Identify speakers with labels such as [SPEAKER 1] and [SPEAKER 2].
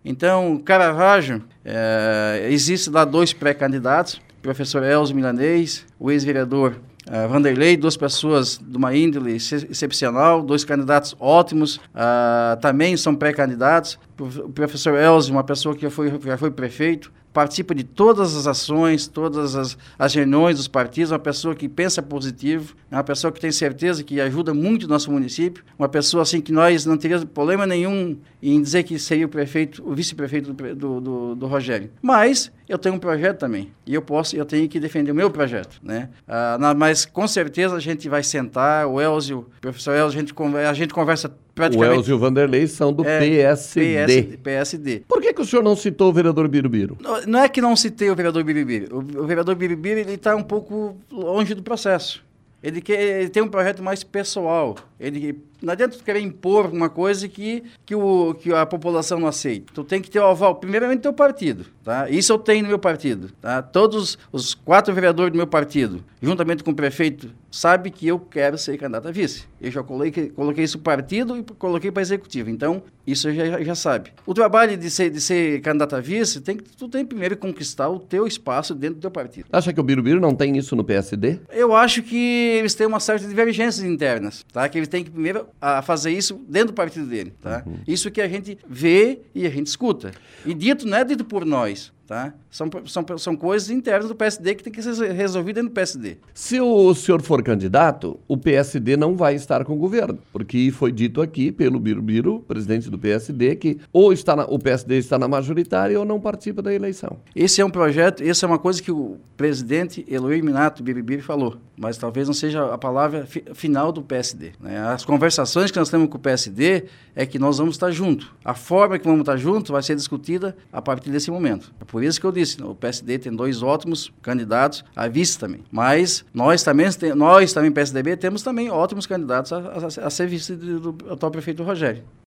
[SPEAKER 1] Então, Caravaggio, existe lá 2 pré-candidatos, o professor Elzo Milanês, o ex-vereador Vanderlei, 2 pessoas de uma índole excepcional, 2 candidatos ótimos, também são pré-candidatos. O professor Elzo, uma pessoa que já foi prefeito, participa de todas as ações, todas as reuniões dos partidos, uma pessoa que pensa positivo, uma pessoa que tem certeza que ajuda muito o nosso município, uma pessoa assim que nós não teríamos problema nenhum em dizer que seria o vice-prefeito do Rogério. Mas eu tenho um projeto também, e eu tenho que defender o meu projeto, né? Mas com certeza a gente vai sentar, o professor Elzo, a gente conversa praticamente...
[SPEAKER 2] O Elzo e o Vanderlei são do PSD.
[SPEAKER 1] PSD.
[SPEAKER 2] Por que o senhor não citou o vereador Birubiru?
[SPEAKER 1] Não é que não citei o vereador Birubiru. O vereador Birubiru está um pouco longe do processo. Ele tem um projeto mais pessoal. Não adianta tu querer impor uma coisa que a população não aceita. Tu tem que ter o aval, primeiramente, do teu partido. Tá? Isso eu tenho no meu partido. Tá? Todos os 4 vereadores do meu partido, juntamente com o prefeito, sabem que eu quero ser candidato a vice. Eu já coloquei isso para o partido e coloquei para executivo. Então, isso já sabe. O trabalho de ser candidato a vice, tu tem primeiro que conquistar o teu espaço dentro do teu partido.
[SPEAKER 2] Acha que o Birubiru não tem isso no PSD?
[SPEAKER 1] Eu acho que eles têm uma certa divergências internas, tá? Que eles têm que primeiro fazer isso dentro do partido dele, tá? Uhum. Isso que a gente vê e a gente escuta. E não é dito por nós, tá? São coisas internas do PSD que tem que ser resolvidas dentro do PSD.
[SPEAKER 2] Se o senhor for candidato, o PSD não vai estar com o governo, porque foi dito aqui pelo Birubiru, presidente do PSD, que o PSD está na majoritária ou não participa da eleição.
[SPEAKER 1] Esse é um projeto, essa é uma coisa que o presidente Eloy Minato Birubiru falou, mas talvez não seja a palavra final do PSD, né? As conversações que nós temos com o PSD é que nós vamos estar juntos. A forma que vamos estar juntos vai ser discutida a partir desse momento. É por isso que eu disse, o PSD tem 2 ótimos candidatos a vice também. Mas nós também, PSDB, temos também ótimos candidatos a ser vice do atual prefeito Rogério.